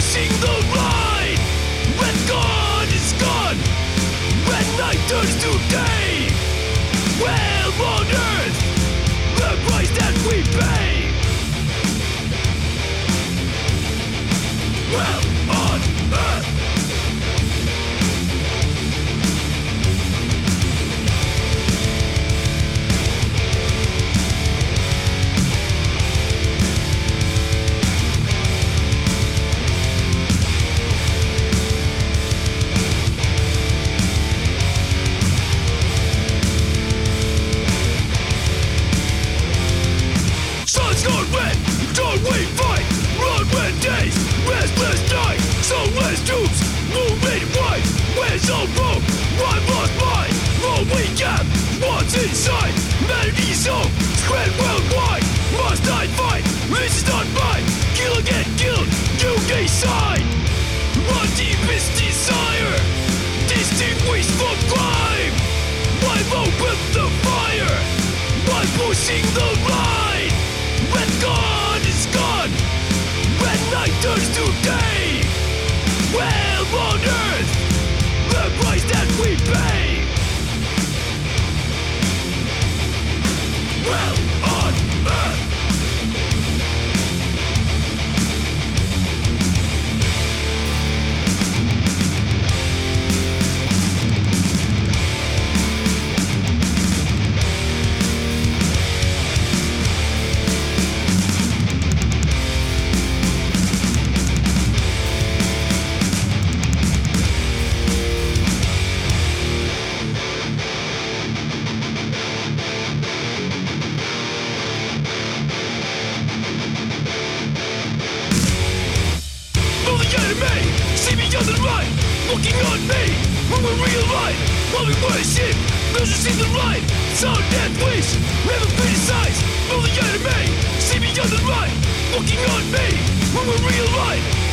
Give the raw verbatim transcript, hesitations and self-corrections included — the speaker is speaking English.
pushing the line. When God is gone, when night turns to day, well on earth, the price that we pay. Well on earth. Don't we fight, run when days, restless night, soulless troops, moving white, where's all rope, one lost mind, all we have, what's inside, humanity's hope, spread worldwide, must I fight, this is not mine, kill or get killed, you decide, my deepest desire, distinguished from crime, why open the fire, why pushing the line, when God is gone, when night turns to day, well on earth, the price that we pay. Well on earth. See me on the right, looking on me. When we realize, while we worship, those who see the light. Sound and wish, never criticize. Know the enemy. See me on the right, looking on me. When we realize,